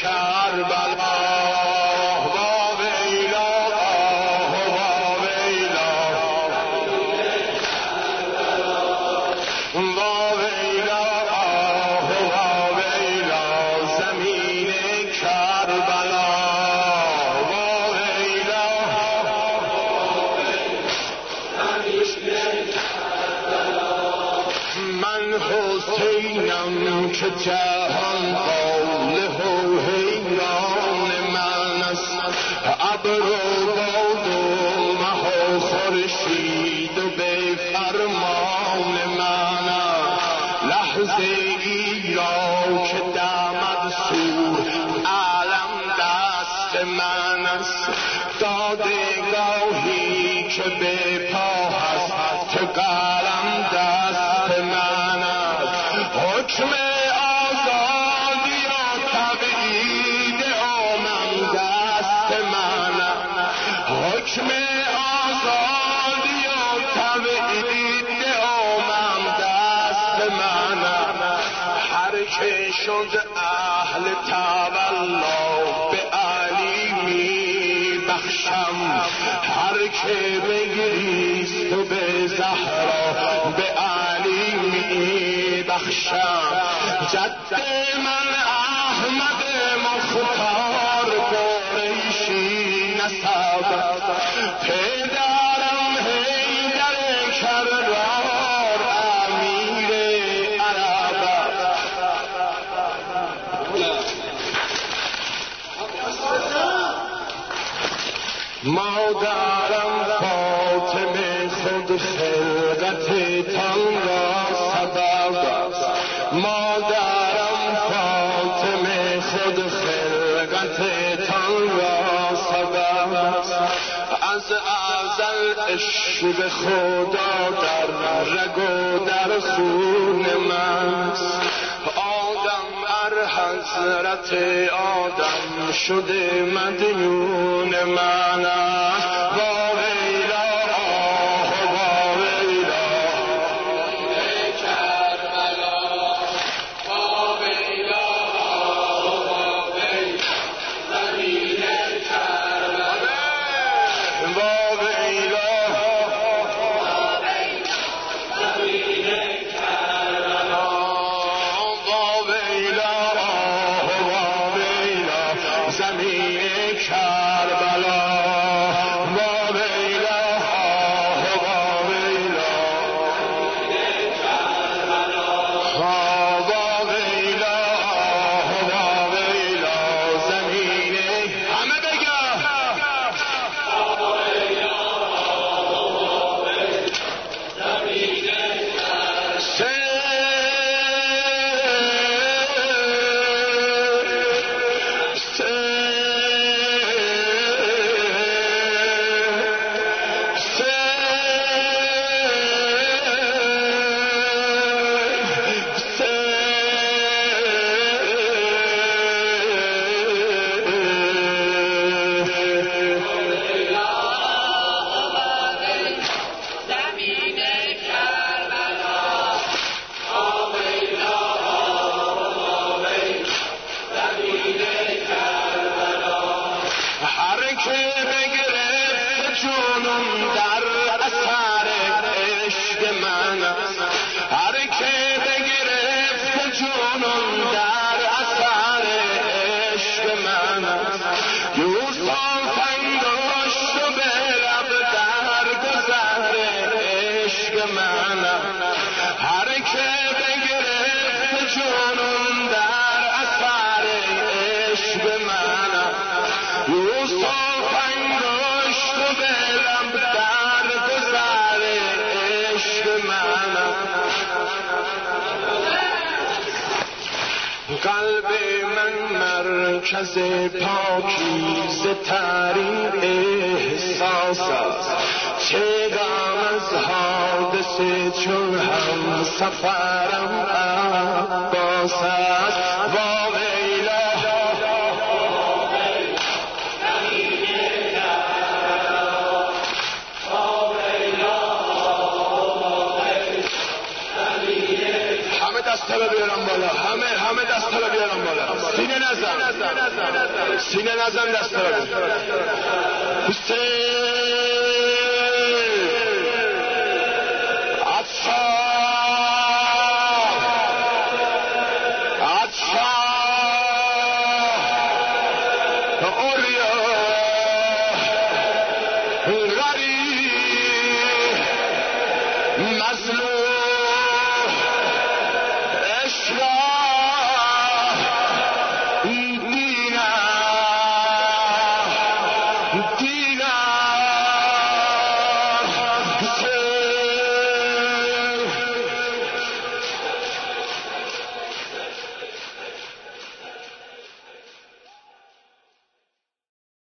کربلا وا ویلا وا ویلا وا ویلا وا ویلا زمین کربلا وا ویلا من حسینم که جهان قاله و حیران من است ابر و باد و مه و خورشید و به فرمان من لحظه ای را که دمد سور علم دست من است دادگاهی که به پا هست قلم دست من است حکم آزادی و تبعید آمم دست من است حکم آزادی و تبعید آمم دست من است هر که شد اهل تولا به علی می بخشم هر که بگریست و به زهرا به علی می بخشم جد من احمد مختار قریشی نسب پدرم حیدر کرار امیر عرب مادرم فاطمه خود خلقت تن را سبب مادرم فاطمه خود خلقت تن را سبب از ازل عشق خدا در رگ و در خون من آدم ار حضرت آدم شده مدیون من وا ویلا وا ویلا کربلا وا ویلا وا ویلا زمین کربلا وا ویلا وا ویلا زمین کربلا وا ویلا وا ویلا زمین کربلا وا ویلا وا ویلا وا ویلا وا ویلا زمین همه بگه قلب من مرکز پاکیزه ترین احساس است چه غم از حادثه چون هم سفرم عباس است وا ویلا همه دستا رو بیارم بالا، همه دستا رو بیارم بالا. سینه نزن دستا رو. حسین غریب مظلوم